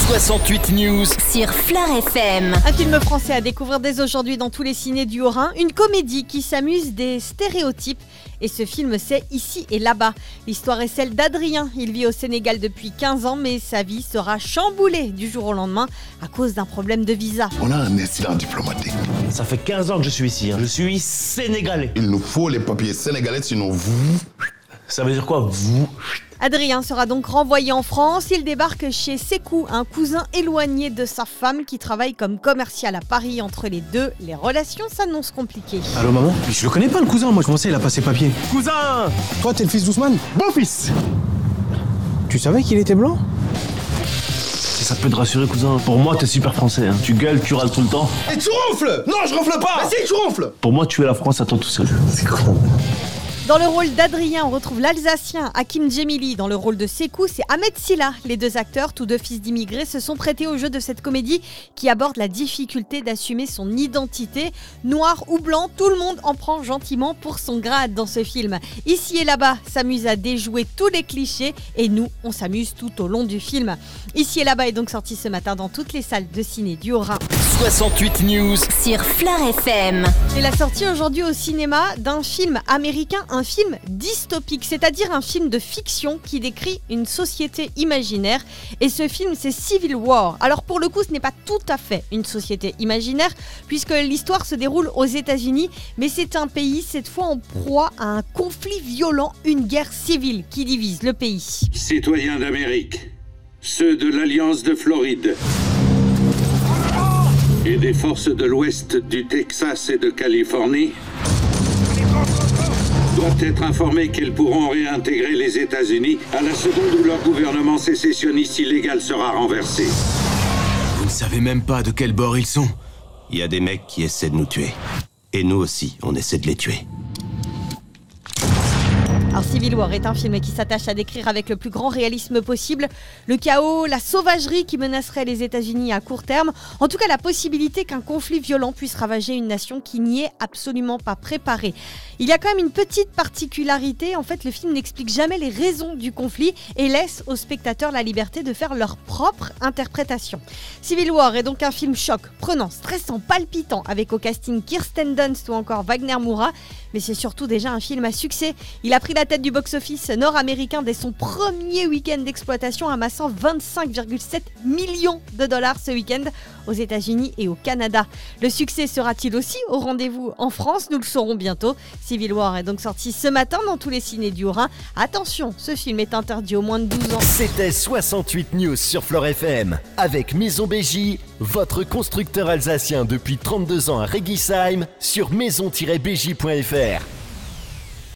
68 News sur Fleur FM. Un film français à découvrir dès aujourd'hui dans tous les cinés du Haut-Rhin. Une comédie qui s'amuse des stéréotypes. Et ce film, c'est Ici et là-bas. L'histoire est celle d'Adrien. Il vit au Sénégal depuis 15 ans, mais sa vie sera chamboulée du jour au lendemain à cause d'un problème de visa. On a un incident diplomatique. Ça fait 15 ans que je suis ici. Je suis sénégalais. Il nous faut les papiers sénégalais, sinon vous... Ça veut dire quoi, vous? Adrien sera donc renvoyé en France. Il débarque chez Sékou, un cousin éloigné de sa femme qui travaille comme commercial à Paris. Entre les deux, les relations s'annoncent compliquées. Allô maman? Mais je le connais pas le cousin, moi comment ça il a pas ses papiers? Cousin! Toi t'es le fils d'Ousmane? Bon fils! Tu savais qu'il était blanc? Si ça peut te rassurer, cousin, pour moi t'es super français. Hein. Tu gueules, tu râles tout le temps. Et tu ronfles! Non, je ronfle pas! Mais si, tu ronfles! Pour moi, tu es la France à toi tout seul. C'est con. Dans le rôle d'Adrien, on retrouve l'Alsacien Hakim Djemili. Dans le rôle de Sékou, c'est Ahmed Silla. Les deux acteurs, tous deux fils d'immigrés, se sont prêtés au jeu de cette comédie qui aborde la difficulté d'assumer son identité. Noir ou blanc, tout le monde en prend gentiment pour son grade dans ce film. Ici et là-bas s'amuse à déjouer tous les clichés et nous, on s'amuse tout au long du film. Ici et là-bas est donc sorti ce matin dans toutes les salles de ciné du Haut-Rhin. 68 News Sur Fleur FM. C'est la sortie aujourd'hui au cinéma d'un film américain, un film dystopique, c'est-à-dire un film de fiction qui décrit une société imaginaire. Et ce film, c'est Civil War. Alors pour le coup, ce n'est pas tout à fait une société imaginaire, puisque l'histoire se déroule aux États-Unis, mais c'est un pays, cette fois en proie à un conflit violent, une guerre civile qui divise le pays. Citoyens d'Amérique, ceux de l'Alliance de Floride et des forces de l'Ouest du Texas et de Californie doivent être informés qu'ils pourront réintégrer les États-Unis à la seconde où leur gouvernement sécessionniste illégal sera renversé. Vous ne savez même pas de quel bord ils sont. Il y a des mecs qui essaient de nous tuer. Et nous aussi, on essaie de les tuer. Alors Civil War est un film qui s'attache à décrire avec le plus grand réalisme possible le chaos, la sauvagerie qui menacerait les États-Unis à court terme. En tout cas, la possibilité qu'un conflit violent puisse ravager une nation qui n'y est absolument pas préparée. Il y a quand même une petite particularité. En fait, le film n'explique jamais les raisons du conflit et laisse aux spectateurs la liberté de faire leur propre interprétation. Civil War est donc un film choc, prenant, stressant, palpitant, avec au casting Kirsten Dunst ou encore Wagner Moura. Mais c'est surtout déjà un film à succès. Il a pris la tête du box-office nord-américain dès son premier week-end d'exploitation, amassant 25,7 millions de dollars ce week-end aux États-Unis et au Canada. Le succès sera-t-il aussi au rendez-vous en France? Nous le saurons bientôt. Civil War est donc sorti ce matin dans tous les cinés du Haut-Rhin. Attention, ce film est interdit aux moins de 12 ans. C'était 68 News sur Fleur FM avec Maison BJ, votre constructeur alsacien depuis 32 ans à Régisheim, sur maison-bj.fr.